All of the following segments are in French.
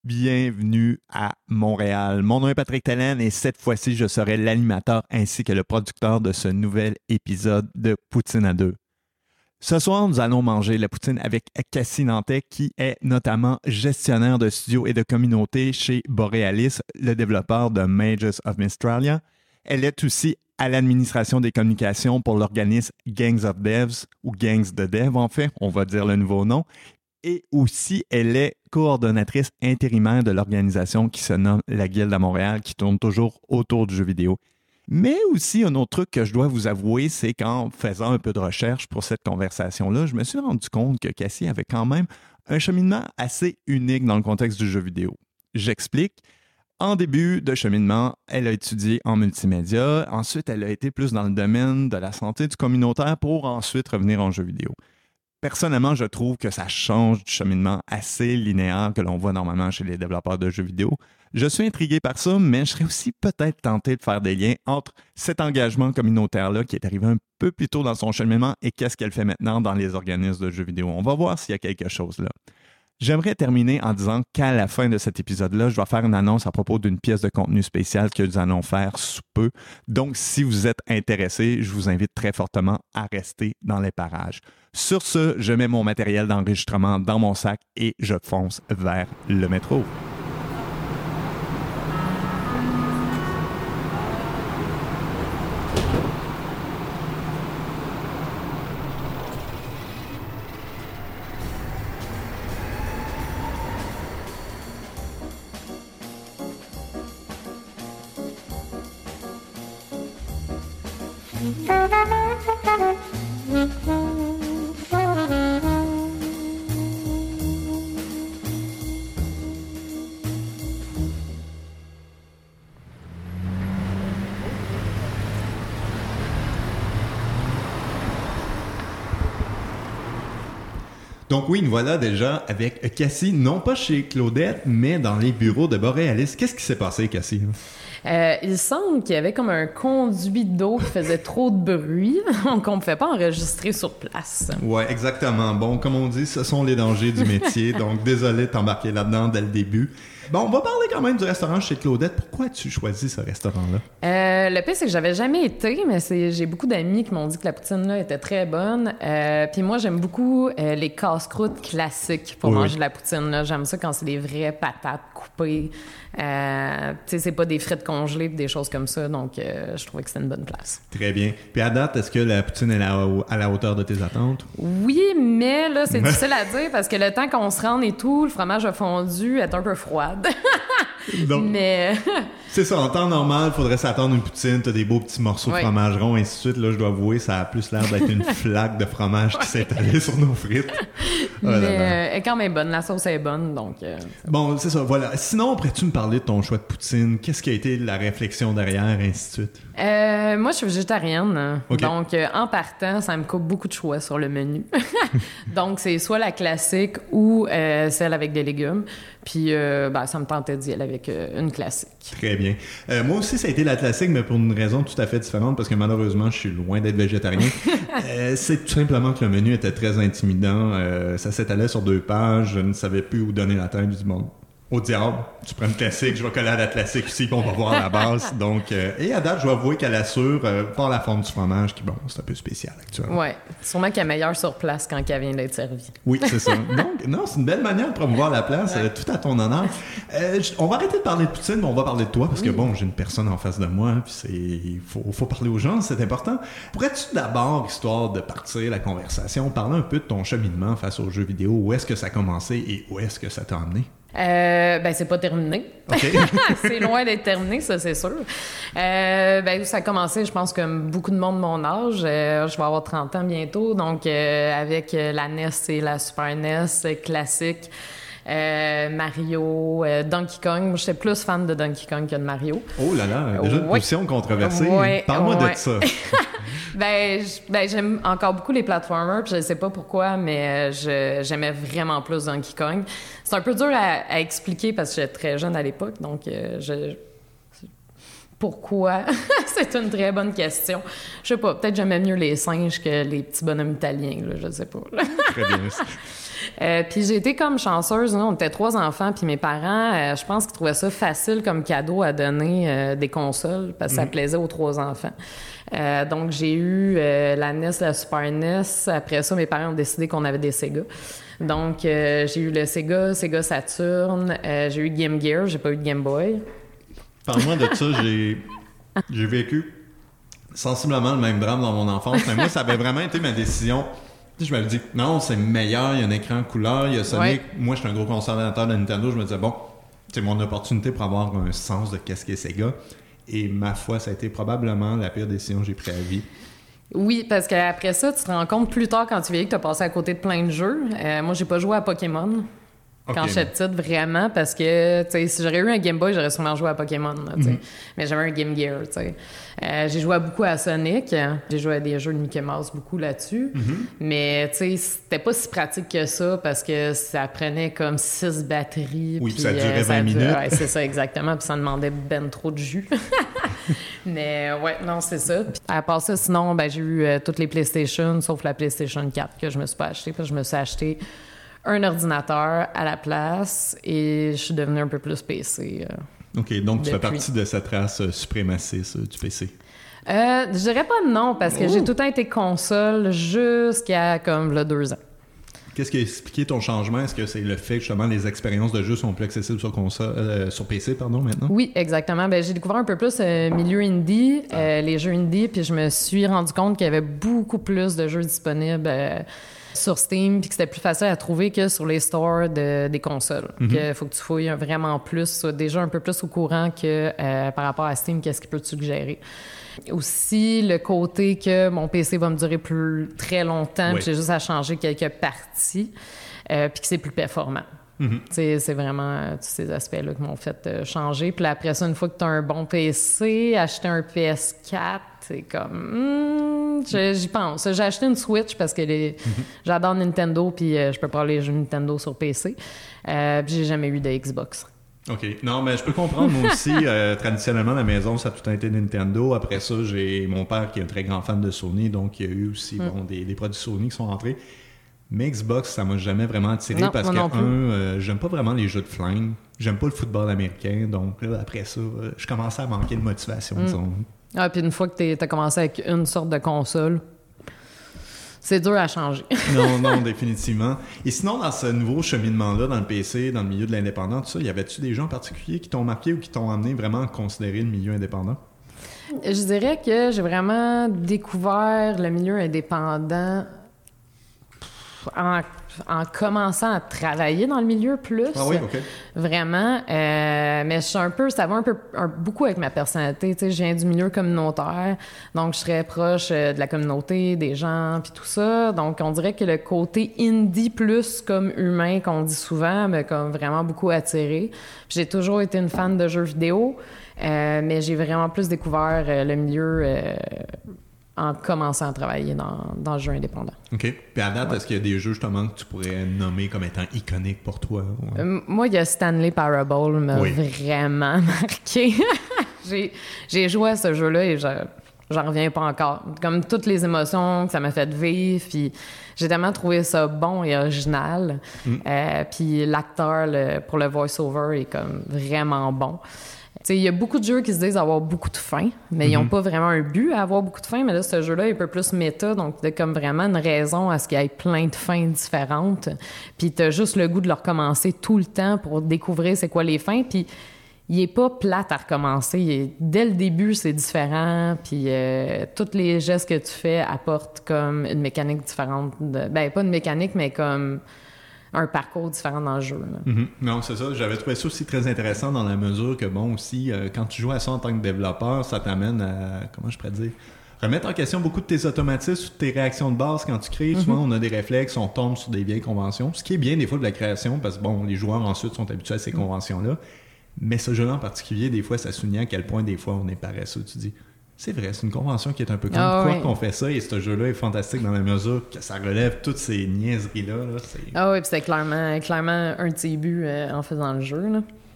Bienvenue à Montréal. Mon nom est Patrick Tallenne et cette fois-ci, je serai l'animateur ainsi que le producteur de ce nouvel épisode de Poutine à deux. Ce soir, nous allons manger la poutine avec Cassie Nantais, qui est notamment gestionnaire de studio et de communauté chez Borealis, le développeur de Mages of Mystralia. Elle est aussi à l'administration des communications pour l'organisme Gangs of Devs, ou Gangs de Dev en fait, on va dire le nouveau nom. Et aussi, elle est coordonnatrice intérimaire de l'organisation qui se nomme la Guilde à Montréal, qui tourne toujours autour du jeu vidéo. Mais aussi, un autre truc que je dois vous avouer, c'est qu'en faisant un peu de recherche pour cette conversation-là, je me suis rendu compte que Cassie avait quand même un cheminement assez unique dans le contexte du jeu vidéo. J'explique. En début de cheminement, elle a étudié en multimédia. Ensuite, elle a été plus dans le domaine de la santé du communautaire pour ensuite revenir en jeu vidéo. Personnellement, je trouve que ça change du cheminement assez linéaire que l'on voit normalement chez les développeurs de jeux vidéo. Je suis intrigué par ça, mais je serais aussi peut-être tenté de faire des liens entre cet engagement communautaire-là qui est arrivé un peu plus tôt dans son cheminement et qu'est-ce qu'elle fait maintenant dans les organismes de jeux vidéo. On va voir s'il y a quelque chose là. J'aimerais terminer en disant qu'à la fin de cet épisode-là, je vais faire une annonce à propos d'une pièce de contenu spéciale que nous allons faire sous peu. Donc, si vous êtes intéressé, je vous invite très fortement à rester dans les parages. Sur ce, je mets mon matériel d'enregistrement dans mon sac et je fonce vers le métro. Donc oui, nous voilà déjà avec Cassie, non pas chez Claudette, mais dans les bureaux de Borealis. Qu'est-ce qui s'est passé, Cassie? Il semble qu'il y avait comme un conduit d'eau qui faisait trop de bruit, donc on ne pouvait pas enregistrer sur place. Ouais, exactement. Bon, comme on dit, ce sont les dangers du métier, donc désolé de t'embarquer là-dedans dès le début. Bon, on va parler quand même du restaurant chez Claudette. Pourquoi as-tu choisi ce restaurant-là? Le pire, c'est que j'avais jamais été, mais j'ai beaucoup d'amis qui m'ont dit que la poutine là était très bonne. Puis moi, j'aime beaucoup les casse-croûtes classiques pour manger de la poutine. Là. J'aime ça quand c'est des vraies patates coupées. Tu sais, c'est pas des frites congelées et des choses comme ça. Donc, je trouvais que c'était une bonne place. Très bien. Puis à date, est-ce que la poutine est à la hauteur de tes attentes? Oui, mais là, c'est difficile à dire parce que le temps qu'on se rende et tout, le fromage a fondu, est un peu froide. Donc, mais... c'est ça, en temps normal, il faudrait s'attendre à une poutine, t'as des beaux petits morceaux de fromage rond, et ainsi de suite. Là, je dois avouer, ça a plus l'air d'être une flaque de fromage qui s'est étalée sur nos frites. Mais elle est quand même bonne, la sauce est bonne, donc... Bon, c'est ça, voilà. Sinon, pourrais-tu me parler de ton choix de poutine? Qu'est-ce qui a été la réflexion derrière, et ainsi de suite? Moi, je suis végétarienne, donc en partant, ça me coupe beaucoup de choix sur le menu. Donc, c'est soit la classique ou celle avec des légumes. Puis, ça me tentait d'y aller avec une classique. Très bien. Moi aussi, ça a été la classique, mais pour une raison tout à fait différente, parce que malheureusement, je suis loin d'être végétarien. C'est tout simplement que le menu était très intimidant. Ça s'étalait sur 2 pages. Je ne savais plus où donner la tête du monde. Au diable, tu prends une classique, je vais coller à la classique ici, puis on va voir la base. Donc, et à date, je dois avouer qu'elle assure par la forme du fromage, qui, bon, c'est un peu spécial actuellement. Ouais, sûrement qu'elle est meilleure sur place quand elle vient d'être servie. Oui, c'est ça. Donc, non, c'est une belle manière de promouvoir la place, tout à ton honneur. On va arrêter de parler de poutine, mais on va parler de toi, parce que bon, j'ai une personne en face de moi, puis il faut parler aux gens, c'est important. Pourrais-tu d'abord, histoire de partir la conversation, parler un peu de ton cheminement face aux jeux vidéo, où est-ce que ça a commencé et où est-ce que ça t'a amené? C'est pas terminé. Okay. C'est loin d'être terminé, ça, c'est sûr. Ça a commencé, je pense, comme beaucoup de monde de mon âge. Je vais avoir 30 ans bientôt, donc avec la NES et la Super NES classique. Mario, Donkey Kong. Moi, j'étais plus fan de Donkey Kong que de Mario. Oh là là, déjà une position controversée. Parle-moi de ça. J'aime encore beaucoup les platformers, puis je sais pas pourquoi, mais j'aimais vraiment plus Donkey Kong. C'est un peu dur à expliquer parce que j'étais très jeune à l'époque, donc pourquoi? C'est une très bonne question. Je sais pas, peut-être j'aimais mieux les singes que les petits bonhommes italiens, là, je sais pas. Très bien. Puis j'ai été comme chanceuse. Nous, on était 3 enfants, puis mes parents, je pense qu'ils trouvaient ça facile comme cadeau à donner des consoles, parce que ça plaisait aux 3 enfants. Donc j'ai eu la NES, la Super NES. Après ça, mes parents ont décidé qu'on avait des Sega. Donc j'ai eu le Sega Saturn, j'ai eu Game Gear, j'ai pas eu de Game Boy. Parle-moi de ça, j'ai vécu sensiblement le même drame dans mon enfance, mais moi, ça avait vraiment été ma décision. Je m'avais dit, non, c'est meilleur, il y a un écran couleur, il y a Sonic. Ouais. Moi, je suis un gros consommateur de Nintendo, je me disais, bon, c'est mon opportunité pour avoir un sens de qu'est-ce qu'est Sega. Et ma foi, ça a été probablement la pire décision que j'ai prise à vie. Oui, parce qu'après ça, tu te rends compte plus tard quand tu vieillis que tu as passé à côté de plein de jeux. Moi, j'ai pas joué à Pokémon. Okay. Quand j'étais petite, vraiment, parce que, tu sais, si j'aurais eu un Game Boy, j'aurais sûrement joué à Pokémon, tu sais. Mais j'avais un Game Gear, tu sais. J'ai joué beaucoup à Sonic. J'ai joué à des jeux de Mickey Mouse beaucoup là-dessus. Mais, tu sais, c'était pas si pratique que ça parce que ça prenait comme 6 batteries. Oui, puis ça durait 20 minutes. Ouais, c'est ça, exactement. Puis ça demandait ben trop de jus. Mais, ouais, non, c'est ça. Puis, à part ça, sinon, ben, j'ai eu toutes les PlayStation, sauf la PlayStation 4 que je me suis pas achetée, parce que je me suis acheté un ordinateur à la place et je suis devenue un peu plus PC. OK, donc tu fais partie de cette race suprémaciste du PC. Je dirais pas non, parce que j'ai tout le temps été console jusqu'à comme là 2 ans. Qu'est-ce qui a expliqué ton changement? Est-ce que c'est le fait que justement les expériences de jeu sont plus accessibles sur sur PC maintenant? Oui, exactement. Ben, j'ai découvert un peu plus milieu indie, les jeux indie, puis je me suis rendu compte qu'il y avait beaucoup plus de jeux disponibles sur Steam, puis que c'était plus facile à trouver que sur les stores des consoles. Il faut que tu fouilles vraiment plus, sois déjà un peu plus au courant que par rapport à Steam, qu'est-ce qu'il peut te suggérer. Aussi, le côté que mon PC va me durer très longtemps, puis j'ai juste à changer quelques parties, puis que c'est plus performant. C'est vraiment tous ces aspects-là qui m'ont fait changer. Puis après ça, une fois que tu as un bon PC, acheter un PS4, c'est comme... j'y pense. J'ai acheté une Switch parce que j'adore Nintendo, puis je peux pas les jeux Nintendo sur PC. Puis j'ai jamais eu de Xbox. OK. Non, mais je peux comprendre, moi aussi. Traditionnellement, à la maison, ça a tout le temps été Nintendo. Après ça, j'ai mon père qui est un très grand fan de Sony, donc il y a eu aussi des produits Sony qui sont rentrés. Mais Xbox, ça m'a jamais vraiment attiré parce que, j'aime pas vraiment les jeux de flingue. J'aime pas le football américain. Donc là, après ça, je commençais à manquer de motivation, disons. Ah, puis une fois que t'as commencé avec une sorte de console, c'est dur à changer. Non, définitivement. Et sinon, dans ce nouveau cheminement-là, dans le PC, dans le milieu de l'indépendant, tout ça, y avait-tu des gens en particulier qui t'ont marqué ou qui t'ont amené vraiment à considérer le milieu indépendant? Je dirais que j'ai vraiment découvert le milieu indépendant en commençant à travailler dans le milieu plus. Ah oui, OK. Vraiment. Mais je suis ça va beaucoup avec ma personnalité. Tu sais, je viens du milieu communautaire, donc je serais proche de la communauté, des gens, puis tout ça. Donc, on dirait que le côté indie plus comme humain qu'on dit souvent m'a comme vraiment beaucoup attiré. J'ai toujours été une fan de jeux vidéo, mais j'ai vraiment plus découvert le milieu en commençant à travailler dans le jeu indépendant. OK. Puis à date, est-ce qu'il y a des jeux justement que tu pourrais nommer comme étant iconiques pour toi? Moi, il y a Stanley Parable m'a vraiment marqué. J'ai joué à ce jeu-là et j'en reviens pas encore. Comme toutes les émotions que ça m'a fait vivre, puis j'ai tellement trouvé ça bon et original. Puis l'acteur pour le voice-over est comme vraiment bon. Il y a beaucoup de jeux qui se disent avoir beaucoup de fins, mais ils n'ont pas vraiment un but à avoir beaucoup de fins. Mais là, ce jeu-là est un peu plus méta, donc il y a comme vraiment une raison à ce qu'il y ait plein de fins différentes. Puis tu as juste le goût de le recommencer tout le temps pour découvrir c'est quoi les fins. Puis il n'est pas plate à recommencer. Dès le début, c'est différent. Puis tous les gestes que tu fais apportent comme une mécanique différente. Pas une mécanique, mais comme un parcours différent dans le jeu. Non, c'est ça. J'avais trouvé ça aussi très intéressant dans la mesure que, bon, aussi, quand tu joues à ça en tant que développeur, ça t'amène à, comment je pourrais dire, remettre en question beaucoup de tes automatismes, de tes réactions de base quand tu crées. Souvent, on a des réflexes, on tombe sur des vieilles conventions, ce qui est bien des fois de la création, parce que, bon, les joueurs ensuite sont habitués à ces conventions-là. Mais ce jeu-là en particulier, des fois, ça souligne à quel point, des fois, on est paresseux. Tu dis, c'est vrai, c'est une convention qui est un peu comme pourquoi qu'on fait ça, et ce jeu-là est fantastique dans la mesure que ça relève toutes ces niaiseries-là. Ah oui, puis c'était clairement un de ses buts en faisant le jeu. Là.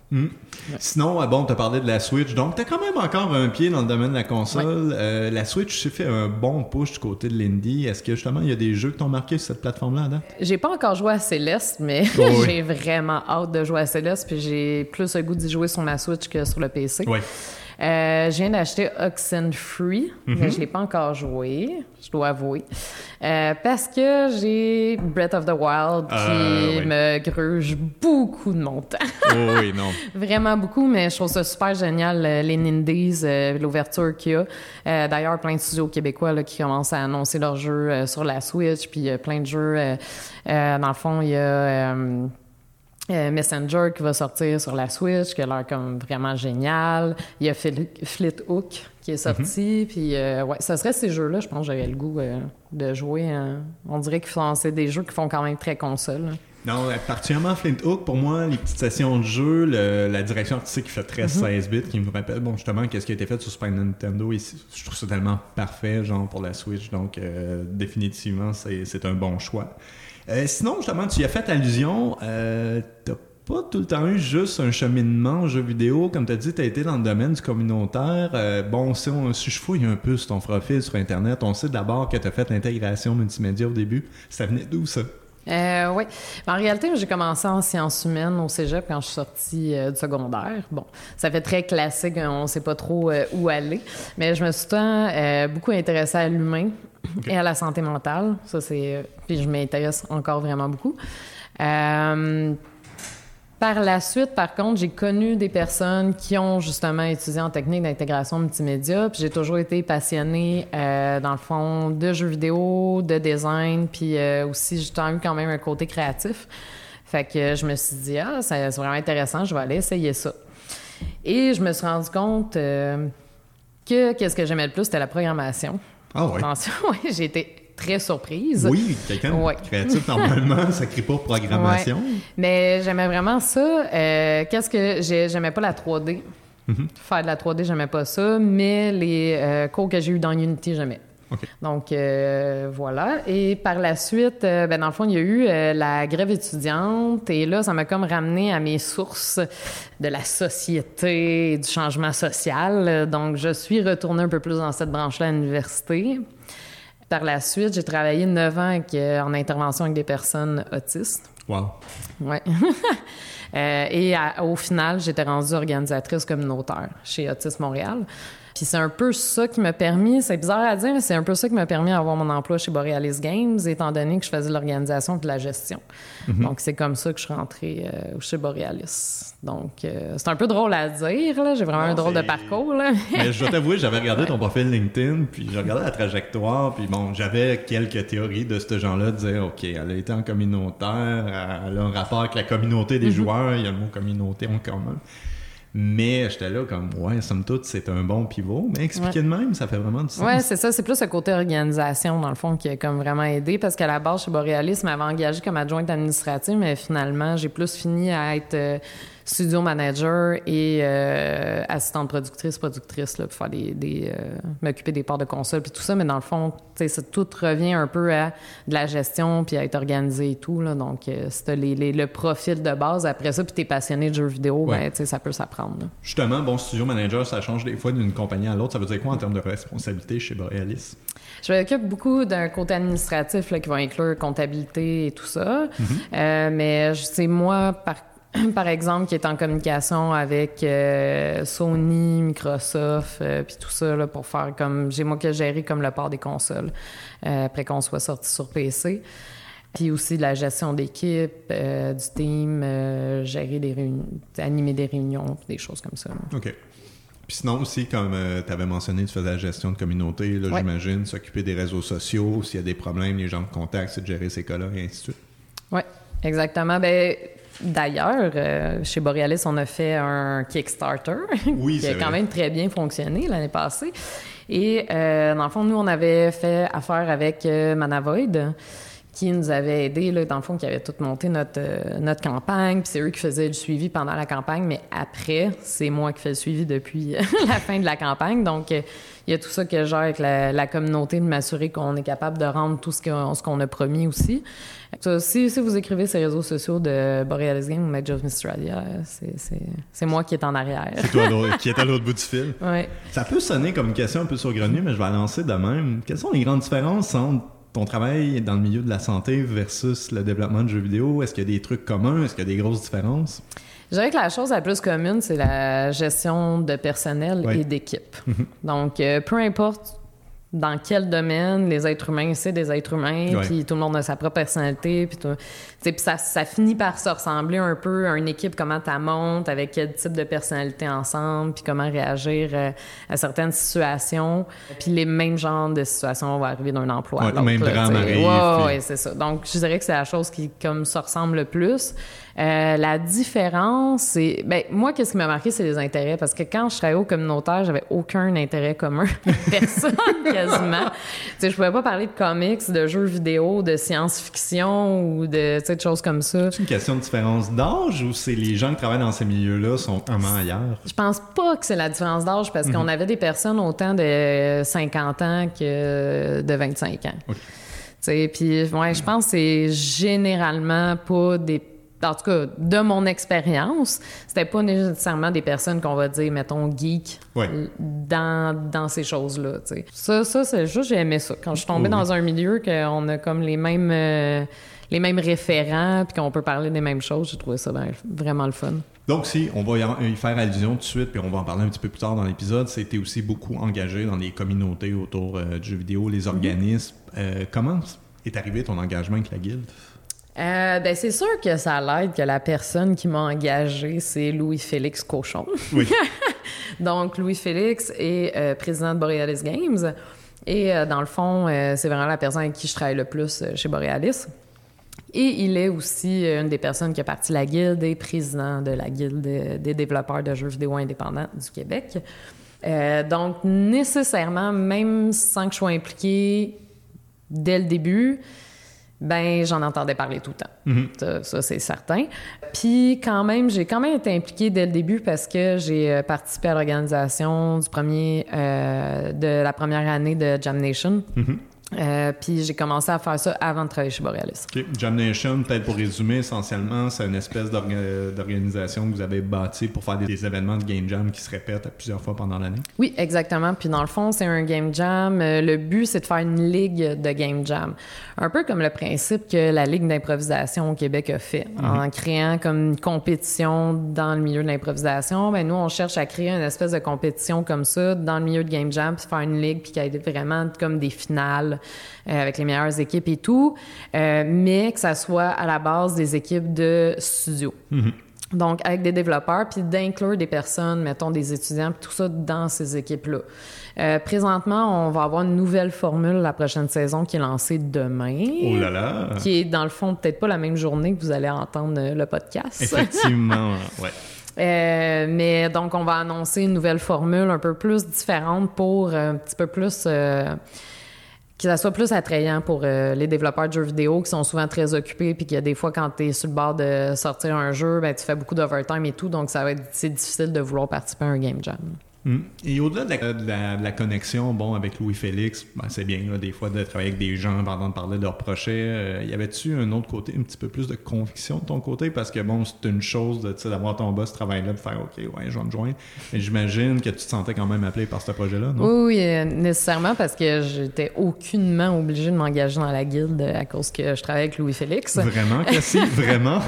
Ouais. Sinon, bon, tu as parlé de la Switch, donc tu as quand même encore un pied dans le domaine de la console. Ouais. La Switch s'est fait un bon push du côté de l'indie. Est-ce que justement, il y a des jeux qui t'ont marqué sur cette plateforme-là, Adam? J'ai pas encore joué à Céleste, mais j'ai vraiment hâte de jouer à Céleste, puis j'ai plus le goût d'y jouer sur ma Switch que sur le PC. Oui. Je viens d'acheter Oxenfree, mais je l'ai pas encore joué, je dois avouer. Parce que j'ai Breath of the Wild qui me gruge beaucoup de mon temps. Oui, non. Vraiment beaucoup, mais je trouve ça super génial, les Nindies, l'ouverture qu'il y a. D'ailleurs, plein de studios québécois là, qui commencent à annoncer leurs jeux sur la Switch, puis plein de jeux. Dans le fond, il y a... Messenger qui va sortir sur la Switch, qui a l'air comme vraiment génial. Il y a Fleethook qui est sorti. Puis, ça serait ces jeux-là, je pense que j'aurais le goût de jouer. On dirait que c'est des jeux qui font quand même très console. Non, particulièrement Fleethook, pour moi, les petites sessions de jeu, la direction artistique qui fait très 16 bits, qui me rappelle, bon, justement, qu'est-ce qui a été fait sur Super Nintendo ici. Je trouve ça tellement parfait, genre, pour la Switch. Donc, définitivement, c'est un bon choix. Sinon, justement, tu y as fait allusion, t'as pas tout le temps eu juste un cheminement en jeu vidéo. Comme tu as dit, tu as été dans le domaine du communautaire. Bon, si je fouille un peu sur ton profil sur Internet, on sait d'abord que tu as fait l'intégration multimédia au début. Ça venait d'où, ça? Oui. En réalité, j'ai commencé en sciences humaines au cégep quand je suis sortie du secondaire. Bon, ça fait très classique, on ne sait pas trop où aller. Mais je me suis beaucoup intéressée à l'humain et à la santé mentale. Ça, puis je m'intéresse encore vraiment beaucoup. Par la suite, par contre, j'ai connu des personnes qui ont justement étudié en technique d'intégration multimédia, puis j'ai toujours été passionnée, dans le fond, de jeux vidéo, de design, puis aussi, j'ai eu quand même un côté créatif. Fait que je me suis dit, c'est vraiment intéressant, je vais aller essayer ça. Et je me suis rendu compte que qu'est-ce que j'aimais le plus, c'était la programmation. Ah oui? Attention, oui, j'ai été très surprise. Oui, quelqu'un de créatif, normalement, ça crie pas programmation. Ouais. Mais j'aimais vraiment ça. J'aimais pas la 3D. Faire de la 3D, j'aimais pas ça, mais les cours que j'ai eus dans Unity, j'aimais. Okay. Donc, voilà. Et par la suite, dans le fond, il y a eu la grève étudiante. Et là, ça m'a comme ramené à mes sources de la société et du changement social. Donc, je suis retournée un peu plus dans cette branche-là à l'université. Par la suite, j'ai travaillé 9 ans en intervention avec des personnes autistes. Wow. Ouais. Au final, j'étais rendue organisatrice communautaire chez Autisme Montréal. Puis c'est un peu ça qui m'a permis, c'est bizarre à dire, mais c'est un peu ça qui m'a permis d'avoir mon emploi chez Borealis Games, étant donné que je faisais de l'organisation et de la gestion. Donc, c'est comme ça que je suis rentrée chez Borealis. Donc, c'est un peu drôle à dire, là. J'ai vraiment un drôle de parcours, là. Mais je dois t'avouer, j'avais regardé ton profil LinkedIn, puis j'ai regardé la trajectoire, puis bon, j'avais quelques théories de ce genre-là, de dire, OK, elle a été en communautaire, elle a un rapport avec la communauté des joueurs, il y a le mot communauté en commun. Mais j'étais là comme, somme toute, c'est un bon pivot. Mais expliquer de même, ça fait vraiment du sens. Oui, c'est ça. C'est plus le côté organisation, dans le fond, qui a comme vraiment aidé. Parce qu'à la base, chez Borealis, m'avait engagée comme adjointe administrative, mais finalement, j'ai plus fini à être studio manager et assistante productrice là, pour faire m'occuper des parts de console puis tout ça. Mais dans le fond, tout revient un peu à de la gestion puis à être organisé et tout. Là. Donc, si t'as le profil de base après ça puis t'es passionné de jeux vidéo, ça peut s'apprendre. Là. Justement, bon, studio manager, ça change des fois d'une compagnie à l'autre. Ça veut dire quoi en termes de responsabilité chez Borealis? Je m'occupe beaucoup d'un côté administratif là, qui va inclure comptabilité et tout ça. Mais c'est moi, par exemple, qui est en communication avec Sony, Microsoft, puis tout ça, là, pour faire comme... J'ai moi qui ai géré comme le port des consoles, après qu'on soit sorti sur PC. Puis aussi de la gestion d'équipe, du team, gérer des réunions, animer des réunions, des choses comme ça. Là. OK. Puis sinon aussi, comme tu avais mentionné, tu faisais la gestion de communauté, là, j'imagine, s'occuper des réseaux sociaux, s'il y a des problèmes, les gens de contact, c'est de gérer ces cas-là, et ainsi de suite. Oui, exactement. D'ailleurs, chez Borealis, on a fait un Kickstarter qui a quand même très bien fonctionné l'année passée. Et dans le fond, nous, on avait fait affaire avec Manavoid, qui nous avaient aidés, là, dans le fond, qui avaient tout monté notre campagne. Puis c'est eux qui faisaient le suivi pendant la campagne, mais après, c'est moi qui fais le suivi depuis la fin de la campagne. Donc, il y a tout ça que je gère avec la communauté, de m'assurer qu'on est capable de rendre tout ce qu'on a promis aussi. Ça, si vous écrivez sur les réseaux sociaux de Borealis Game ou Match of Mystralia, c'est moi qui est en arrière. C'est toi qui est à l'autre bout du fil. Ouais. Ça peut sonner comme une question un peu saugrenue, mais je vais la lancer de même. Quelles sont les grandes différences entre ton travail dans le milieu de la santé versus le développement de jeux vidéo? Est-ce qu'il y a des trucs communs? Est-ce qu'il y a des grosses différences? Je dirais que la chose la plus commune, c'est la gestion de personnel et d'équipe. Donc, peu importe dans quel domaine, les êtres humains, c'est des êtres humains, puis tout le monde a sa propre personnalité, puis ça finit par se ressembler un peu à une équipe, comment tu montes, avec quel type de personnalité ensemble, puis comment réagir à certaines situations. Puis les mêmes genres de situations vont arriver d'un emploi à l'autre. Le même drame arrive. Oui, c'est ça. Donc, je dirais que c'est la chose qui, comme ça, ressemble le plus. La différence, c'est... moi, qu'est-ce qui m'a marqué, c'est les intérêts. Parce que quand je travaillais au communautaire, j'avais aucun intérêt commun. Personne, quasiment. Je pouvais pas parler de comics, de jeux vidéo, de science-fiction ou de choses comme ça. C'est une question de différence d'âge ou c'est les gens qui travaillent dans ces milieux-là sont vraiment ailleurs? Je pense pas que c'est la différence d'âge parce qu'on avait des personnes autant de 50 ans que de 25 ans. Okay. Puis, je pense que c'est généralement pas des... En tout cas, de mon expérience, c'était pas nécessairement des personnes qu'on va dire, mettons, geek dans ces choses-là. T'sais. Ça, c'est juste, j'ai aimé ça. Quand je suis tombée dans un milieu qu'on a comme les mêmes référents puis qu'on peut parler des mêmes choses, j'ai trouvé ça vraiment le fun. Donc, si on va y faire allusion tout de suite, puis on va en parler un petit peu plus tard dans l'épisode, c'était aussi beaucoup engagé dans les communautés autour du jeu vidéo, les organismes. Comment est arrivé ton engagement avec la guilde? C'est sûr que ça l'aide que la personne qui m'a engagée, c'est Louis-Félix Cochon. Oui. Donc, Louis-Félix est président de Borealis Games. Et dans le fond, c'est vraiment la personne avec qui je travaille le plus chez Borealis. Et il est aussi une des personnes qui a parti la guilde et président de la guilde des développeurs de jeux vidéo indépendants du Québec. Donc, nécessairement, même sans que je sois impliquée dès le début, j'en entendais parler tout le temps. Ça, c'est certain. Puis quand même, j'ai quand même été impliquée dès le début parce que j'ai participé à l'organisation de la première année de Jam Nation. Puis j'ai commencé à faire ça avant de travailler chez Borealis. Okay. Jam Nation, peut-être pour résumer, essentiellement, c'est une espèce d'organisation que vous avez bâtie pour faire des événements de Game Jam qui se répètent plusieurs fois pendant l'année. Oui, exactement. Puis dans le fond, c'est un Game Jam. Le but, c'est de faire une ligue de Game Jam. Un peu comme le principe que la Ligue d'improvisation au Québec a fait. En créant comme une compétition dans le milieu de l'improvisation, nous, on cherche à créer une espèce de compétition comme ça dans le milieu de Game Jam, puis faire une ligue, puis qu'il y ait vraiment comme des finales avec les meilleures équipes et tout, mais que ça soit à la base des équipes de studio. Donc, avec des développeurs, puis d'inclure des personnes, mettons des étudiants, puis tout ça dans ces équipes-là. Présentement, on va avoir une nouvelle formule la prochaine saison qui est lancée demain. Oh là là! Qui est, dans le fond, peut-être pas la même journée que vous allez entendre le podcast. Effectivement, ouais. Mais donc, on va annoncer une nouvelle formule un peu plus différente pour un petit peu plus... que ça soit plus attrayant pour les développeurs de jeux vidéo qui sont souvent très occupés puis qu'il y a des fois, quand tu es sur le bord de sortir un jeu, tu fais beaucoup d'overtime et tout, donc c'est difficile de vouloir participer à un game jam. Et au-delà de la connexion avec Louis-Félix, c'est bien là, des fois de travailler avec des gens pendant de parler de leurs projets. Y avait-tu un autre côté, un petit peu plus de conviction de ton côté? Parce que c'est une chose d'avoir ton boss travailler là de faire OK, ouais, je vais me joindre. Mais j'imagine que tu te sentais quand même appelé par ce projet-là, non? Oui, nécessairement, parce que j'étais aucunement obligée de m'engager dans la guilde à cause que je travaillais avec Louis-Félix. Vraiment, Cassie? Vraiment?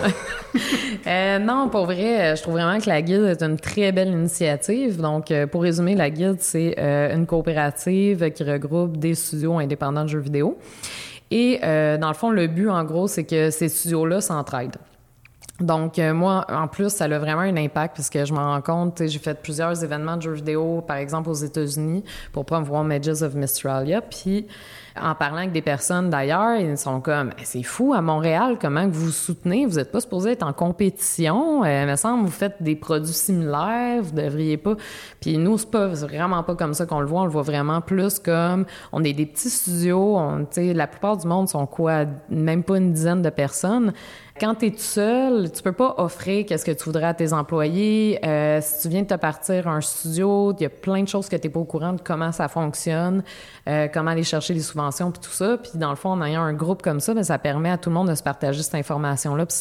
Non, pour vrai, je trouve vraiment que la guilde est une très belle initiative. Donc, pour résumer, la guilde, c'est une coopérative qui regroupe des studios indépendants de jeux vidéo. Et dans le fond, le but, en gros, c'est que ces studios-là s'entraident. Donc, moi, en plus, ça a vraiment un impact parce que je me rends compte, j'ai fait plusieurs événements de jeux vidéo, par exemple aux États-Unis, pour promouvoir Mages of Mystralia. Puis, en parlant avec des personnes d'ailleurs, ils sont comme « C'est fou, à Montréal, comment que vous vous soutenez? Vous n'êtes pas supposé être en compétition. Il me semble que vous faites des produits similaires, vous devriez pas. » Puis nous, c'est vraiment pas comme ça qu'on le voit. On le voit vraiment plus comme on est des petits studios. La plupart du monde sont quoi? Même pas une dizaine de personnes. Quand tu es tout seul, tu peux pas offrir qu'est-ce que tu voudrais à tes employés. Si tu viens de te partir un studio, il y a plein de choses que tu n'es pas au courant de comment ça fonctionne, comment aller chercher les subventions puis tout ça. Puis dans le fond, en ayant un groupe comme ça, bien, ça permet à tout le monde de se partager cette information-là puis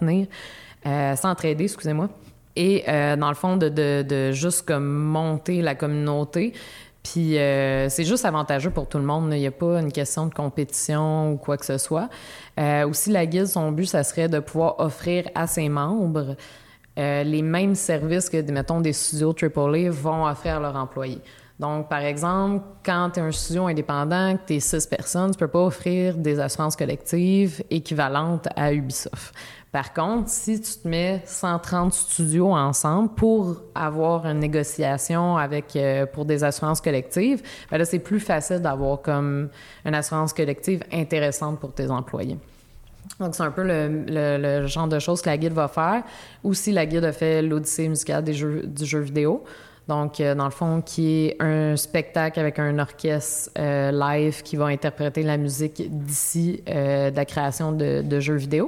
s'entraider, excusez-moi. Et dans le fond, de juste comme monter la communauté. Puis c'est juste avantageux pour tout le monde. Il n'y a pas une question de compétition ou quoi que ce soit. Aussi, la guilde, son but, ça serait de pouvoir offrir à ses membres les mêmes services que, mettons, des studios AAA vont offrir à leurs employés. Donc, par exemple, quand tu es un studio indépendant, que tu es 6 personnes, tu peux pas offrir des assurances collectives équivalentes à Ubisoft. Par contre, si tu te mets 130 studios ensemble pour avoir une négociation pour des assurances collectives, bien là, c'est plus facile d'avoir comme une assurance collective intéressante pour tes employés. Donc, c'est un peu le genre de choses que la guilde va faire. Aussi, la guilde a fait l'Odyssée musicale du jeu vidéo. Donc, dans le fond, qui est un spectacle avec un orchestre live qui va interpréter la musique d'ici de la création de jeux vidéo.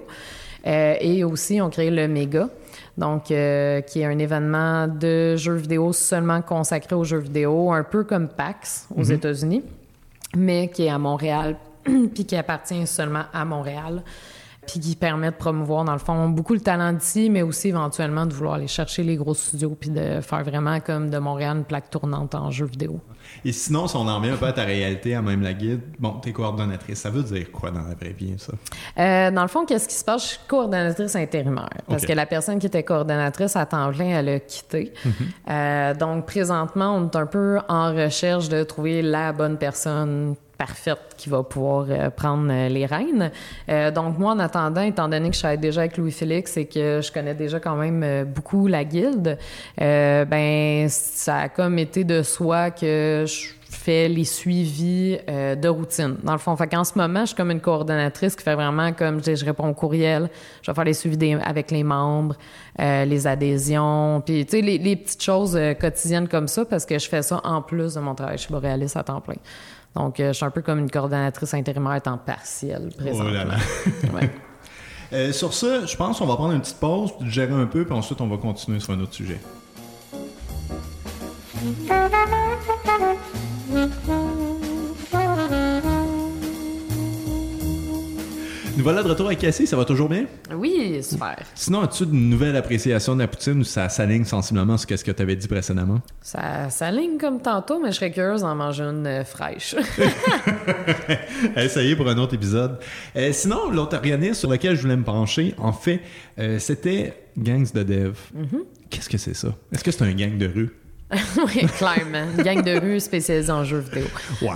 Et aussi, on crée le Méga, donc qui est un événement de jeux vidéo seulement consacré aux jeux vidéo, un peu comme PAX aux États-Unis, mais qui est à Montréal, puis qui appartient seulement à Montréal, puis qui permet de promouvoir, dans le fond, beaucoup le talent d'ici, mais aussi éventuellement de vouloir aller chercher les gros studios puis de faire vraiment comme de Montréal une plaque tournante en jeux vidéo. Et sinon, si on en revient un peu à ta réalité, à même la guilde, bon, t'es coordonnatrice, ça veut dire quoi dans la vraie vie, ça? Dans le fond, qu'est-ce qui se passe? Je suis coordonnatrice intérimaire, parce que la personne qui était coordonnatrice à temps plein, elle a quitté. Donc, présentement, on est un peu en recherche de trouver la bonne personne parfaite qui va pouvoir prendre les rênes. Donc, moi, en attendant, étant donné que je travaille déjà avec Louis-Félix et que je connais déjà quand même beaucoup la guilde, ben ça a comme été de soi que je fais les suivis de routine. Dans le fond, fait qu'en ce moment, je suis comme une coordonnatrice qui fait vraiment comme, je réponds au courriel, je vais faire les suivis avec les membres, les adhésions, puis tu sais, les petites choses quotidiennes comme ça, parce que je fais ça en plus de mon travail chez Borealis à temps plein. Donc, je suis un peu comme une coordonnatrice intérimaire temps partiel, présentement. Oh là là! Ouais. Sur ça, je pense qu'on va prendre une petite pause, puis gérer un peu, puis ensuite, on va continuer sur un autre sujet. Nous voilà de retour avec Cassie, ça va toujours bien? Oui, super. Sinon, as-tu une nouvelle appréciation de la poutine ou ça s'aligne sensiblement sur ce que tu avais dit précédemment? Ça s'aligne comme tantôt, mais je serais curieuse d'en manger une fraîche. Ça y est pour un autre épisode. Sinon, l'autre organisme sur lequel je voulais me pencher, en fait, c'était Gangs de Dev. Qu'est-ce que c'est ça? Est-ce que c'est un gang de rue? Oui, clairement. Une gang de rue spécialisée en jeux vidéo. Wow!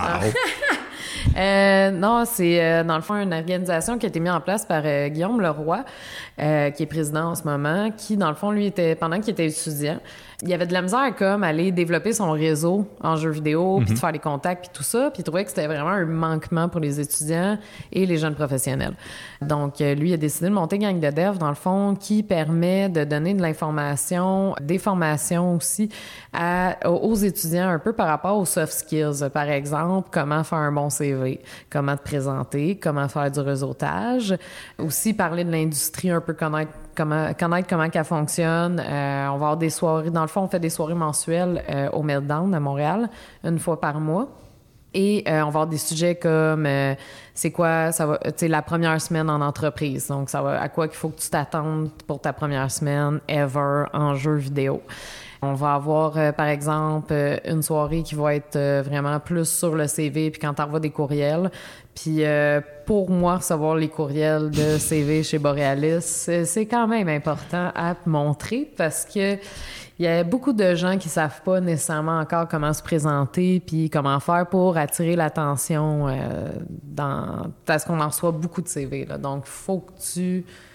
Non, c'est dans le fond une organisation qui a été mise en place par Guillaume Leroy, qui est président en ce moment, qui, dans le fond, lui, pendant qu'il était étudiant, il avait de la misère à comme aller développer son réseau en jeux vidéo, puis de faire les contacts, puis tout ça, puis il trouvait que c'était vraiment un manquement pour les étudiants et les jeunes professionnels. Donc, lui, il a décidé de monter Gang de Dev, dans le fond, qui permet de donner de l'information, des formations aussi aux étudiants un peu par rapport aux soft skills. Par exemple, comment faire un bon CV, comment te présenter, comment faire du réseautage. Aussi, parler de l'industrie, un peu connaître comment qu'elle fonctionne. On va avoir des soirées. Dans le fond, on fait des soirées mensuelles au Meltdown à Montréal, une fois par mois. Et on va avoir des sujets comme c'est quoi, ça va, tu sais, la première semaine en entreprise. Donc, ça va à quoi qu'il faut que tu t'attendes pour ta première semaine ever en jeu vidéo. On va avoir, par exemple, une soirée qui va être vraiment plus sur le CV, puis quand tu envoies des courriels. Puis pour moi, recevoir les courriels de CV chez Borealis, c'est quand même important à montrer parce que il y a beaucoup de gens qui savent pas nécessairement encore comment se présenter puis comment faire pour attirer l'attention parce qu'on en reçoit beaucoup de CV, là. Donc, faut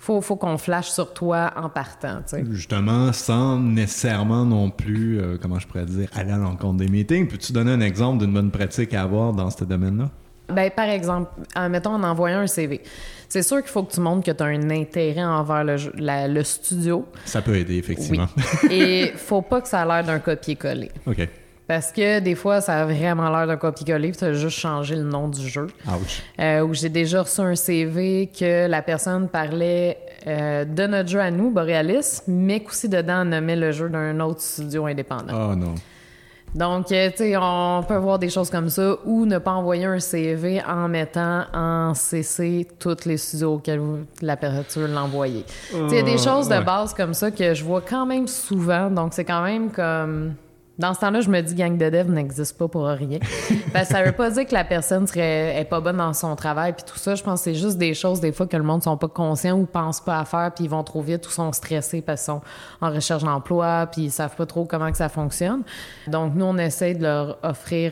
faut qu'on flash sur toi en partant, tu sais. Justement, sans nécessairement non plus, comment je pourrais dire, aller à l'encontre des meetings. Peux-tu donner un exemple d'une bonne pratique à avoir dans ce domaine-là? Ben, par exemple, mettons en envoyant un CV. C'est sûr qu'il faut que tu montres que tu as un intérêt envers le studio. Ça peut aider, effectivement. Oui. Et faut pas que ça a l'air d'un copier-coller. OK. Parce que des fois, ça a vraiment l'air d'un copier-coller, puis tu as juste changé le nom du jeu. Ouch. Où j'ai déjà reçu un CV que la personne parlait de notre jeu à nous, Borealis, mais qu'aussi dedans, on nommait le jeu d'un autre studio indépendant. Oh non. Donc, tu sais, on peut voir des choses comme ça, ou ne pas envoyer un CV en mettant en CC tous les studios auxquels la personne l'a envoyé. Tu sais, il y a des choses de base comme ça que je vois quand même souvent, donc c'est quand même comme... Dans ce temps-là, je me dis gang de dev n'existe pas pour rien. Parce que ça veut pas dire que la personne est pas bonne dans son travail puis tout ça. Je pense que c'est juste des choses des fois que le monde sont pas conscients ou pensent pas à faire puis ils vont trop vite ou sont stressés parce qu'ils sont en recherche d'emploi puis ils savent pas trop comment que ça fonctionne. Donc nous, on essaie de leur offrir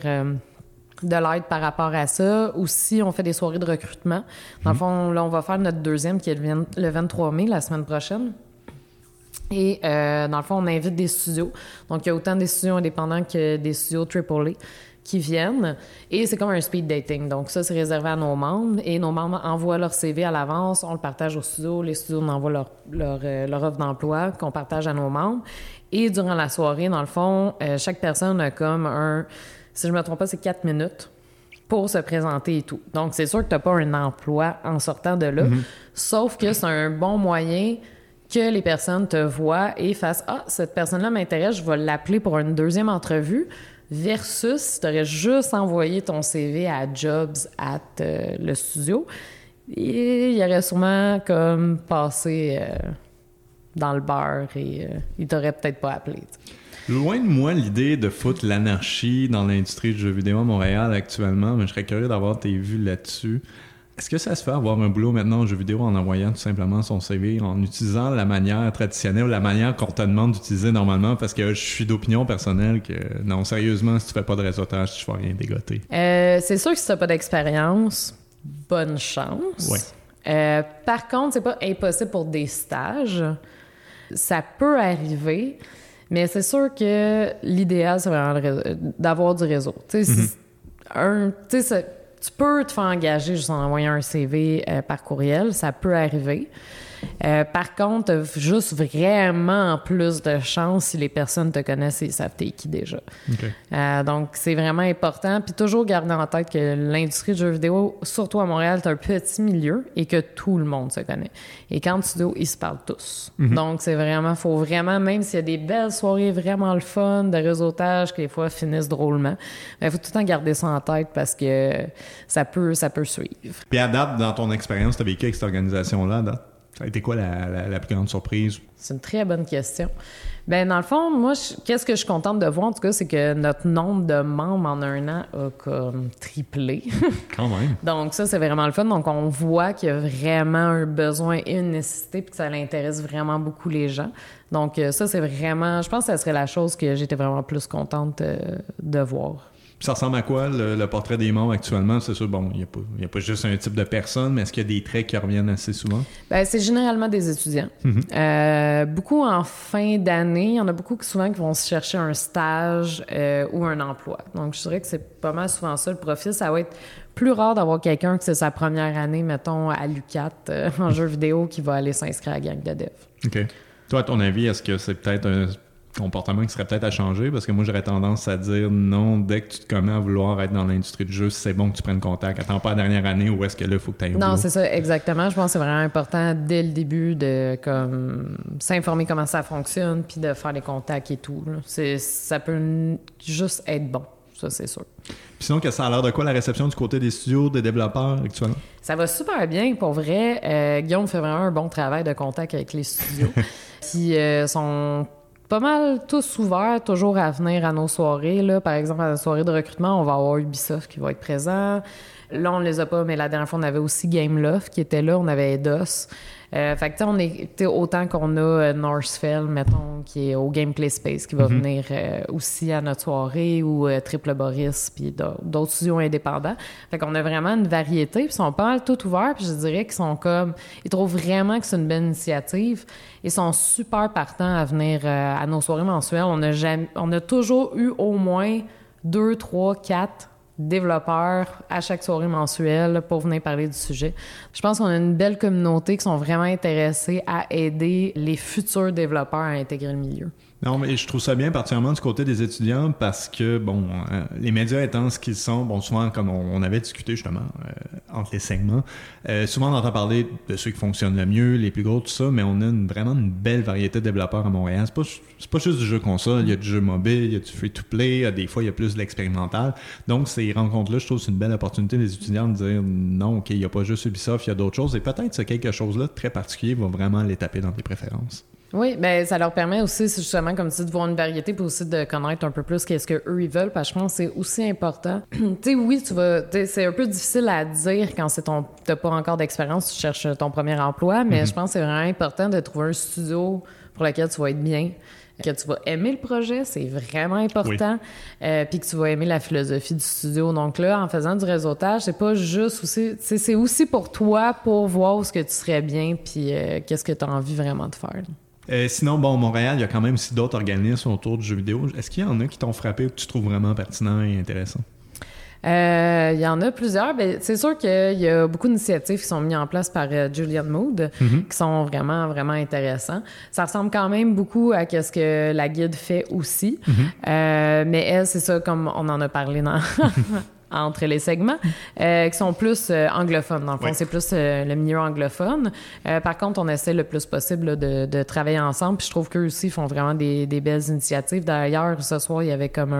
de l'aide par rapport à ça. Aussi, on fait des soirées de recrutement. Dans le fond, là, on va faire notre deuxième qui est le 23 mai, la semaine prochaine. Et dans le fond, on invite des studios. Donc, il y a autant des studios indépendants que des studios AAA qui viennent. Et c'est comme un speed dating. Donc, ça, c'est réservé à nos membres. Et nos membres envoient leur CV à l'avance. On le partage aux studios. Les studios envoient leur offre d'emploi qu'on partage à nos membres. Et durant la soirée, dans le fond, chaque personne a comme si je ne me trompe pas, c'est 4 minutes pour se présenter et tout. Donc, c'est sûr que tu n'as pas un emploi en sortant de là. Sauf que c'est un bon moyen que les personnes te voient et fassent « Ah, cette personne-là m'intéresse, je vais l'appeler pour une deuxième entrevue » versus si tu aurais juste envoyé ton CV à Jobs le studio, et il aurait sûrement comme passé dans le bar et il t'aurait peut-être pas appelé. T'sais. Loin de moi l'idée de foutre l'anarchie dans l'industrie du jeu vidéo à Montréal actuellement, mais je serais curieux d'avoir tes vues là-dessus. Est-ce que ça se fait avoir un boulot maintenant en jeu vidéo en envoyant tout simplement son CV, en utilisant la manière traditionnelle ou la manière qu'on te demande d'utiliser normalement? Parce que je suis d'opinion personnelle que, non, sérieusement, si tu fais pas de réseautage, tu vas rien dégoter. C'est sûr que si tu n'as pas d'expérience, bonne chance. Ouais. Par contre, c'est pas impossible pour des stages. Ça peut arriver, mais c'est sûr que l'idéal, c'est vraiment d'avoir du réseau. Tu sais, tu peux te faire engager juste en envoyant un CV par courriel, ça peut arriver. Par contre, t'as juste vraiment plus de chance si les personnes te connaissent et savent t'es qui déjà. Okay. Donc, c'est vraiment important. Puis toujours garder en tête que l'industrie du jeu vidéo, surtout à Montréal, c'est un petit milieu et que tout le monde se connaît. Et quand tu studio, ils se parlent tous. Donc, faut vraiment, même s'il y a des belles soirées vraiment le fun, de réseautage qui des fois finissent drôlement, il faut tout le temps garder ça en tête parce que ça peut suivre. Puis à date, dans ton expérience, tu as vécu avec cette organisation-là, à date? Ça a été quoi la plus grande surprise? C'est une très bonne question. Bien, dans le fond, moi, qu'est-ce que je suis contente de voir, en tout cas, c'est que notre nombre de membres en un an a comme triplé. Quand même. Donc, ça, c'est vraiment le fun. Donc, on voit qu'il y a vraiment un besoin et une nécessité puis que ça intéresse vraiment beaucoup les gens. Donc, ça, c'est vraiment... Je pense que ça serait la chose que j'étais vraiment plus contente de voir. Ça ressemble à quoi, le portrait des membres actuellement? C'est sûr, bon, il n'y a pas juste un type de personne, mais est-ce qu'il y a des traits qui reviennent assez souvent? Bien, c'est généralement des étudiants. Beaucoup en fin d'année. Il y en a beaucoup qui vont se chercher un stage ou un emploi. Donc, je dirais que c'est pas mal souvent ça, le profil. Ça va être plus rare d'avoir quelqu'un que c'est sa première année, mettons, à l'UQAT en jeu vidéo qui va aller s'inscrire à la gang de dev. OK. Toi, à ton avis, est-ce que c'est peut-être un comportement qui serait peut-être à changer? Parce que moi, j'aurais tendance à dire non, dès que tu te commets à vouloir être dans l'industrie du jeu, c'est bon que tu prennes contact. Attends pas la dernière année où est-ce que là, il faut que tu ailles au boulot. Non, c'est ça, exactement. Je pense que c'est vraiment important dès le début de s'informer comment ça fonctionne puis de faire les contacts et tout. Ça peut juste être bon, ça, c'est sûr. Puis sinon, que ça a l'air de quoi la réception du côté des studios, des développeurs actuellement? Ça va super bien, pour vrai. Guillaume fait vraiment un bon travail de contact avec les studios. Puis sont pas mal tous ouverts, toujours à venir à nos soirées. Là. Par exemple, à la soirée de recrutement, on va avoir Ubisoft qui va être présent. Là, on les a pas, mais la dernière fois, on avait aussi Gameloft qui était là. On avait Eidos. Fait que, on est autant qu'on a Northfell, mettons, qui est au Gameplay Space, qui va venir aussi à notre soirée, ou Triple Boris, puis d'autres studios indépendants. Fait qu'on a vraiment une variété, puis ils sont pas mal tout ouverts, puis je dirais qu'ils sont comme... Ils trouvent vraiment que c'est une belle initiative. Ils sont super partants à venir à nos soirées mensuelles. On a toujours eu au moins 2, 3, 4 développeurs à chaque soirée mensuelle pour venir parler du sujet. Je pense qu'on a une belle communauté qui sont vraiment intéressés à aider les futurs développeurs à intégrer le milieu. Non, mais je trouve ça bien, particulièrement du côté des étudiants, parce que, les médias étant ce qu'ils sont, souvent, comme on avait discuté justement entre les segments, souvent on entend parler de ceux qui fonctionnent le mieux, les plus gros, tout ça, mais on a vraiment une belle variété de développeurs à Montréal. C'est pas juste du jeu console, il y a du jeu mobile, il y a du free-to-play, des fois il y a plus de l'expérimental. Donc ces rencontres-là, je trouve que c'est une belle opportunité des étudiants de dire non, OK, il n'y a pas juste Ubisoft, il y a d'autres choses, et peut-être ce quelque chose-là de très particulier va vraiment les taper dans tes préférences. Oui, bien, ça leur permet aussi, justement, comme tu dis, de voir une variété, puis aussi de connaître un peu plus qu'est-ce qu'eux, ils veulent, parce que je pense que c'est aussi important. Tu sais, oui, c'est un peu difficile à dire quand t'as pas encore d'expérience, tu cherches ton premier emploi, mais je pense que c'est vraiment important de trouver un studio pour lequel tu vas être bien, que tu vas aimer le projet, c'est vraiment important, puis que tu vas aimer la philosophie du studio. Donc là, en faisant du réseautage, c'est pas juste aussi... C'est aussi pour toi, pour voir où ce que tu serais bien, puis qu'est-ce que tu as envie vraiment de faire. Sinon, Montréal, il y a quand même aussi d'autres organismes autour du jeu vidéo. Est-ce qu'il y en a qui t'ont frappé ou que tu trouves vraiment pertinent et intéressant? Il y en a plusieurs. Ben, c'est sûr qu'il y a beaucoup d'initiatives qui sont mises en place par Julian Mood, qui sont vraiment, vraiment intéressants. Ça ressemble quand même beaucoup à ce que la guide fait aussi. Mais elle, c'est ça, comme on en a parlé dans... entre les segments, qui sont plus anglophones. Dans le fond, c'est plus le milieu anglophone. Par contre, on essaie le plus possible là, de travailler ensemble. Puis je trouve qu'eux aussi font vraiment des belles initiatives. D'ailleurs, ce soir, il y avait comme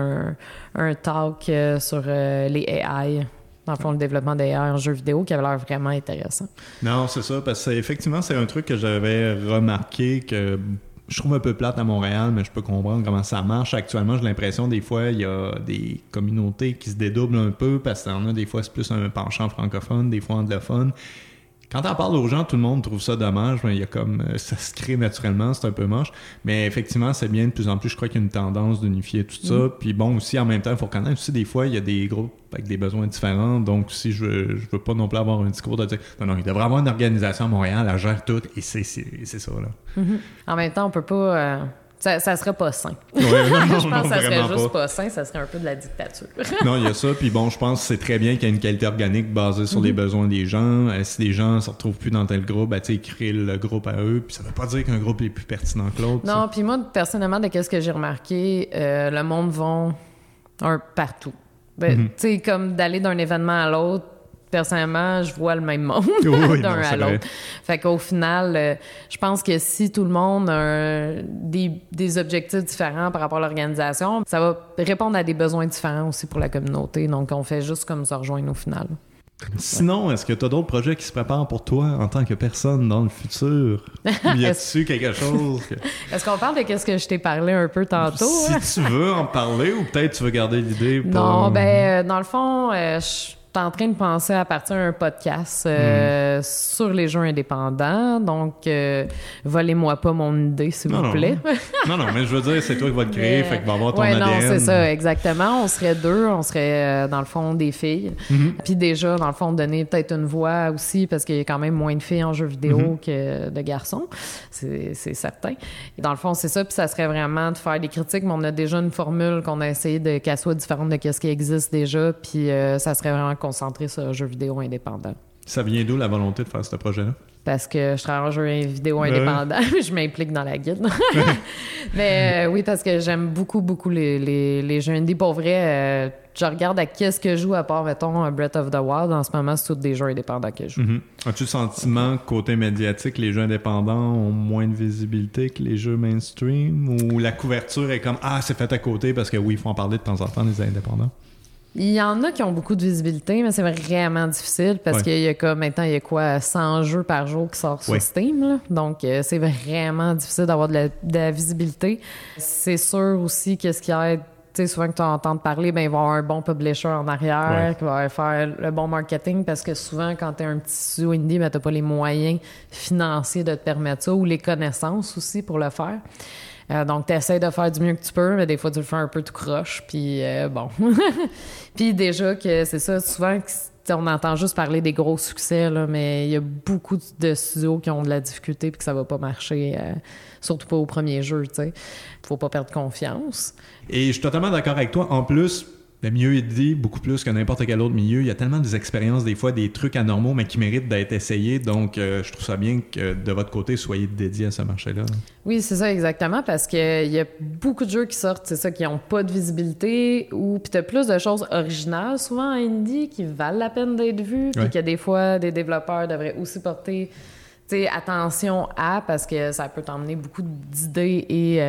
un talk sur les AI. Dans le fond, le développement d'AI en jeux vidéo qui avait l'air vraiment intéressant. Non, c'est ça, parce que effectivement, c'est un truc que j'avais remarqué que je trouve un peu plate à Montréal, mais je peux comprendre comment ça marche. Actuellement, j'ai l'impression des fois, il y a des communautés qui se dédoublent un peu parce qu'il y en a des fois, c'est plus un penchant francophone, des fois anglophone. Quand on parle aux gens, tout le monde trouve ça dommage, mais il y a comme ça se crée naturellement, c'est un peu moche. Mais effectivement, c'est bien de plus en plus, je crois qu'il y a une tendance d'unifier tout ça. Puis bon, aussi en même temps, il faut reconnaître aussi des fois, il y a des groupes avec des besoins différents. Donc si je veux pas non plus avoir un discours de dire non, il devrait avoir une organisation à Montréal, elle gère tout, et c'est ça là. En même temps, on peut pas. Ça serait pas sain. Ouais, non, je pense que ça serait juste pas sain, ça serait un peu de la dictature. Non, il y a ça, puis je pense que c'est très bien qu'il y ait une qualité organique basée sur les besoins des gens. Si les gens se retrouvent plus dans tel groupe, ils créent le groupe à eux, puis ça veut pas dire qu'un groupe est plus pertinent que l'autre. Non, puis moi, personnellement, de ce que j'ai remarqué, le monde va partout. Tu sais, comme d'aller d'un événement à l'autre, personnellement, je vois le même monde d'un à l'autre. Fait qu'au final, je pense que si tout le monde a des objectifs différents par rapport à l'organisation, ça va répondre à des besoins différents aussi pour la communauté. Donc, on fait juste comme se rejoindre au final. Sinon, est-ce que tu as d'autres projets qui se préparent pour toi en tant que personne dans le futur? Y a-tu quelque chose? Est-ce qu'on parle de ce que je t'ai parlé un peu tantôt? Si tu veux en parler ou peut-être tu veux garder l'idée pour... Non, dans le fond, je suis en train de penser à partir d'un podcast sur les jeux indépendants. Donc, volez-moi pas mon idée, s'il vous plaît. Non, mais je veux dire, c'est toi qui vas le créer, fait qu'il va avoir ton ADN. Non, c'est ça, exactement. On serait deux, on serait, dans le fond, des filles. Puis déjà, dans le fond, donner peut-être une voix aussi, parce qu'il y a quand même moins de filles en jeux vidéo que de garçons. C'est certain. Et dans le fond, c'est ça. Puis ça serait vraiment de faire des critiques, mais on a déjà une formule qu'on a essayé qu'elle soit différente de ce qui existe déjà. Puis ça serait vraiment concentré sur un jeu vidéo indépendant. Ça vient d'où la volonté de faire ce projet-là? Parce que je travaille en jeu vidéo indépendant, je m'implique dans la guide. Mais oui, parce que j'aime beaucoup, beaucoup les jeux indés. Pour vrai, je regarde à qu'est-ce que je joue à part, mettons, Breath of the Wild. En ce moment, c'est tous des jeux indépendants que je joue. As-tu le sentiment que côté médiatique, les jeux indépendants ont moins de visibilité que les jeux mainstream? Ou la couverture est comme « Ah, c'est fait à côté » parce que oui, il faut en parler de temps en temps, les indépendants? Il y en a qui ont beaucoup de visibilité, mais c'est vraiment difficile parce qu'il y a comme maintenant, il y a quoi, 100 jeux par jour qui sortent sur Steam. Là. Donc, c'est vraiment difficile d'avoir de la visibilité. C'est sûr aussi qu'est-ce qui aide sais, souvent que tu entends parler, ben il va y avoir un bon publisher en arrière qui va faire le bon marketing parce que souvent, quand tu es un petit studio indie, ben, tu n'as pas les moyens financiers de te permettre ça ou les connaissances aussi pour le faire. Donc, tu essaies de faire du mieux que tu peux, mais des fois, tu le fais un peu tout croche. Puis, bon. Puis, déjà, que c'est ça, souvent, on entend juste parler des gros succès, là, mais il y a beaucoup de studios qui ont de la difficulté puis que ça va pas marcher, surtout pas au premier jeu, tu sais. Faut pas perdre confiance. Et je suis totalement d'accord avec toi. En plus, le milieu indie, beaucoup plus que n'importe quel autre milieu, il y a tellement des expériences, des fois, des trucs anormaux, mais qui méritent d'être essayés. Donc, je trouve ça bien que de votre côté, soyez dédiés à ce marché-là. Oui, c'est ça, exactement, parce qu'il y a beaucoup de jeux qui sortent, c'est ça, qui n'ont pas de visibilité, ou puis t'as plus de choses originales, souvent en indie, qui valent la peine d'être vues, puis que des fois, des développeurs devraient aussi porter attention à, parce que ça peut t'emmener beaucoup d'idées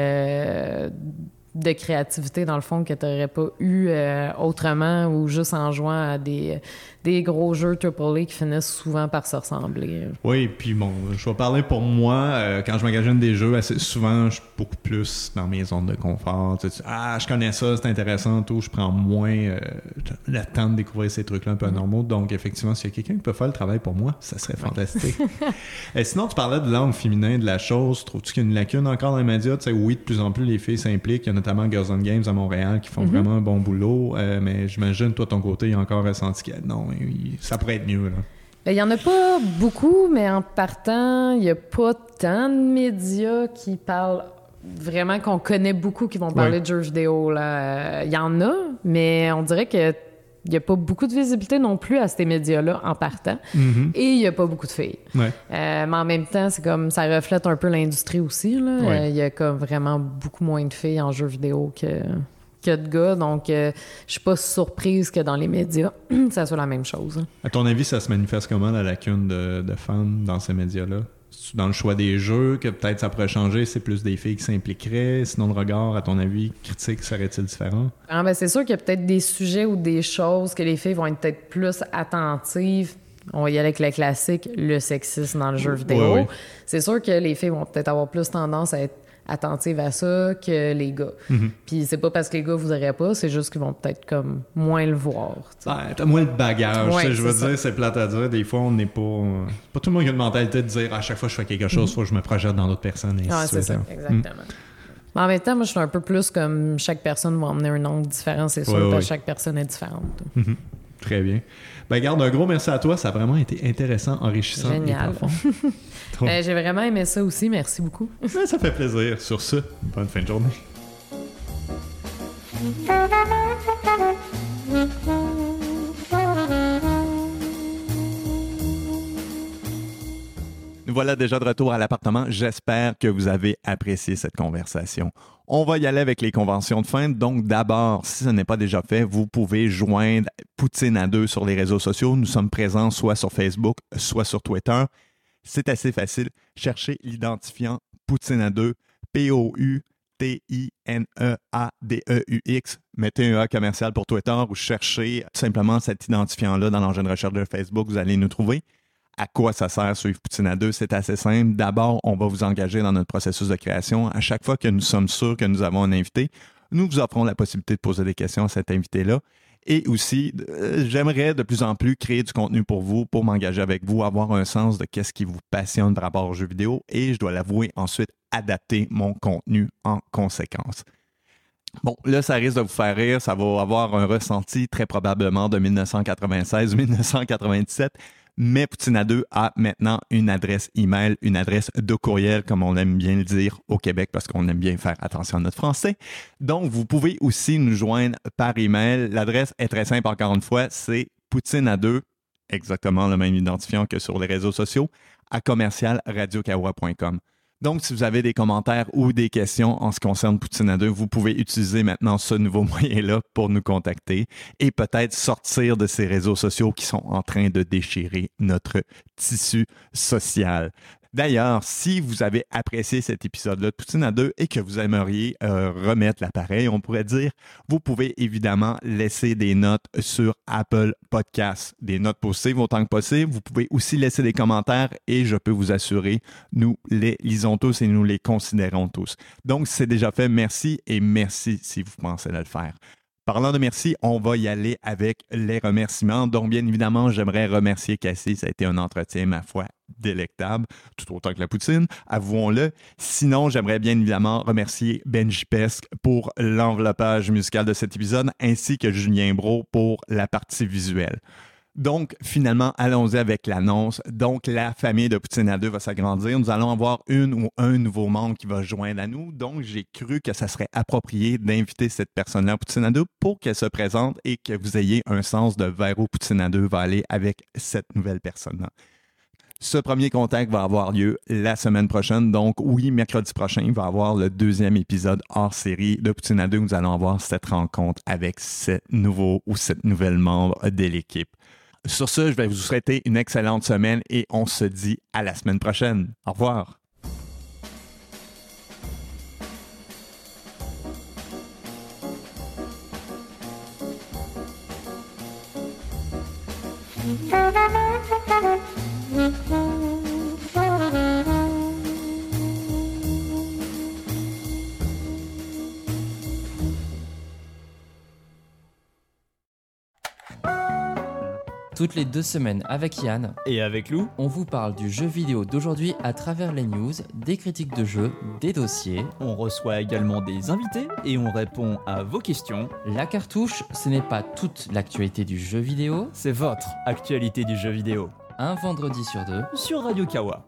et de créativité, dans le fond, que tu n'aurais pas eu autrement ou juste en jouant à des gros jeux AAA qui finissent souvent par se ressembler. Oui, puis bon, je vais parler pour moi. Quand je magasine des jeux, assez souvent, je suis beaucoup plus dans mes zones de confort. Je connais ça, c'est intéressant, tout. Je prends moins le temps de découvrir ces trucs-là un peu anormaux. Donc, effectivement, s'il y a quelqu'un qui peut faire le travail pour moi, ça serait fantastique. Sinon, tu parlais de l'angle féminin de la chose. Trouves-tu qu'il y a une lacune encore dans les médias? Oui, de plus en plus, les filles s'impliquent. Il y a notamment Girls on Games à Montréal qui font vraiment un bon boulot. Mais j'imagine, toi, de ton côté, il y a encore ressenti que non, ça pourrait être mieux, là. Il n'y en a pas beaucoup, mais en partant, il n'y a pas tant de médias qui parlent vraiment, qu'on connaît beaucoup, qui vont parler de jeux vidéo, là. Il y en a, mais on dirait que il n'y a pas beaucoup de visibilité non plus à ces médias-là en partant. Et il n'y a pas beaucoup de filles. Mais en même temps, c'est comme ça reflète un peu l'industrie aussi, là. Il y a comme vraiment beaucoup moins de filles en jeux vidéo que de gars. Donc, je suis pas surprise que dans les médias, ça soit la même chose. À ton avis, ça se manifeste comment, la lacune de femmes dans ces médias-là? Dans le choix des jeux, que peut-être ça pourrait changer, c'est plus des filles qui s'impliqueraient. Sinon, le regard, à ton avis, critique, serait-il différent? C'est sûr qu'il y a peut-être des sujets ou des choses que les filles vont être peut-être plus attentives. On va y aller avec le classique, le sexisme dans le jeu vidéo. C'est sûr que les filles vont peut-être avoir plus tendance à être attentives à ça que les gars. Puis c'est pas parce que les gars voudraient pas, c'est juste qu'ils vont peut-être comme moins le voir. T'as moins le bagage. Je veux dire, c'est plate à dire. Des fois, on n'est pas tout le monde qui a une mentalité de dire à chaque fois que je fais quelque chose, faut que je me projette dans d'autres personnes. C'est ça, exactement. Mais en même temps, moi, je suis un peu plus comme chaque personne va emmener un angle différent, c'est sûr, parce que chaque personne est différente. Très bien. Garde, un gros merci à toi. Ça a vraiment été intéressant, enrichissant. Génial. Et profond. J'ai vraiment aimé ça aussi. Merci beaucoup. Ça fait plaisir. Sur ce, bonne fin de journée. Nous voilà déjà de retour à l'appartement. J'espère que vous avez apprécié cette conversation. On va y aller avec les conventions de fin. Donc d'abord, si ce n'est pas déjà fait, vous pouvez joindre Poutine à deux sur les réseaux sociaux. Nous sommes présents soit sur Facebook, soit sur Twitter. C'est assez facile. Cherchez l'identifiant Poutine à deux, POUTINEADEUX. Mettez un A commercial pour Twitter ou cherchez tout simplement cet identifiant-là dans l'engin de recherche de Facebook. Vous allez nous trouver. À quoi ça sert suivre Poutine à deux? C'est assez simple. D'abord, on va vous engager dans notre processus de création. À chaque fois que nous sommes sûrs que nous avons un invité, nous vous offrons la possibilité de poser des questions à cet invité-là. Et aussi, j'aimerais de plus en plus créer du contenu pour vous, pour m'engager avec vous, avoir un sens de qu'est-ce qui vous passionne par rapport aux jeux vidéo et, je dois l'avouer, ensuite adapter mon contenu en conséquence. Bon, là, ça risque de vous faire rire. Ça va avoir un ressenti très probablement de 1996-1997. Mais Poutine à deux a maintenant une adresse email, une adresse de courriel, comme on aime bien le dire au Québec, parce qu'on aime bien faire attention à notre français. Donc, vous pouvez aussi nous joindre par email. L'adresse est très simple, encore une fois, c'est Poutine à deux, exactement le même identifiant que sur les réseaux sociaux, à commercial-radiokawa.com. Donc, si vous avez des commentaires ou des questions en ce qui concerne Poutine à deux, vous pouvez utiliser maintenant ce nouveau moyen-là pour nous contacter et peut-être sortir de ces réseaux sociaux qui sont en train de déchirer notre tissu social. D'ailleurs, si vous avez apprécié cet épisode-là de Poutine à deux et que vous aimeriez remettre l'appareil, on pourrait dire, vous pouvez évidemment laisser des notes sur Apple Podcasts. Des notes positives autant que possible. Vous pouvez aussi laisser des commentaires et je peux vous assurer, nous les lisons tous et nous les considérons tous. Donc, c'est déjà fait. Merci et merci si vous pensez de le faire. Parlant de merci, on va y aller avec les remerciements. Donc, bien évidemment, j'aimerais remercier Cassie. Ça a été un entretien, ma foi, délectable, tout autant que la poutine, avouons-le. Sinon, j'aimerais bien évidemment remercier Benji Pesque pour l'enveloppage musical de cet épisode, ainsi que Julien Brault pour la partie visuelle. Donc, finalement, allons-y avec l'annonce. Donc, la famille de Poutine à deux va s'agrandir. Nous allons avoir une ou un nouveau membre qui va se joindre à nous. Donc, j'ai cru que ça serait approprié d'inviter cette personne-là à Poutine à deux pour qu'elle se présente et que vous ayez un sens de vers où Poutine à deux va aller avec cette nouvelle personne-là. Ce premier contact va avoir lieu la semaine prochaine. Donc, oui, mercredi prochain, il va y avoir le deuxième épisode hors série de Poutine à deux. Nous allons avoir cette rencontre avec ce nouveau ou cette nouvelle membre de l'équipe. Sur ce, je vais vous souhaiter une excellente semaine et on se dit à la semaine prochaine. Au revoir. Toutes les 2 semaines avec Yann et avec Lou, on vous parle du jeu vidéo d'aujourd'hui à travers les news, des critiques de jeux, des dossiers. On reçoit également des invités et on répond à vos questions. La cartouche, ce n'est pas toute l'actualité du jeu vidéo, c'est votre actualité du jeu vidéo. Un vendredi sur 2 sur Radio Kawa.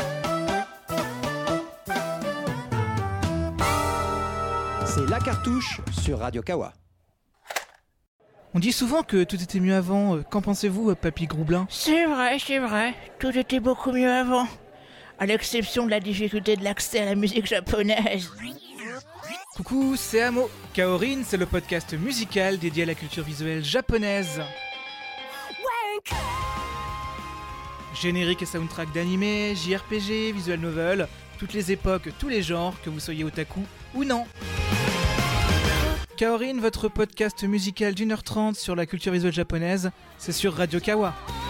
C'est La Cartouche sur Radio Kawa. On dit souvent que tout était mieux avant. Qu'en pensez-vous, Papy Groublin ? C'est vrai. Tout était beaucoup mieux avant. À l'exception de la difficulté de l'accès à la musique japonaise. Coucou, c'est Amo. Kaorin, c'est le podcast musical dédié à la culture visuelle japonaise. Générique et soundtrack d'anime, JRPG, visual novel, toutes les époques, tous les genres, que vous soyez otaku ou non. Kaorin, votre podcast musical d'1h30 sur la culture visuelle japonaise, c'est sur Radio Kawa.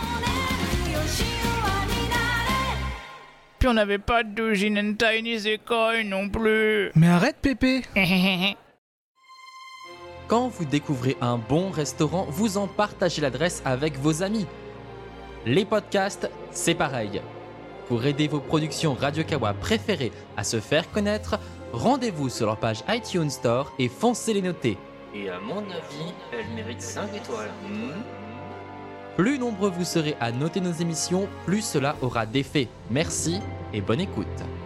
Puis on n'avait pas de doujin hentai nisekoi non plus. Mais arrête, Pépé. Quand vous découvrez un bon restaurant, vous en partagez l'adresse avec vos amis. Les podcasts, c'est pareil. Pour aider vos productions Radio Kawa préférées à se faire connaître, rendez-vous sur leur page iTunes Store et foncez les noter. Et à mon avis, elle mérite 5 étoiles. Plus nombreux vous serez à noter nos émissions, plus cela aura d'effet. Merci et bonne écoute.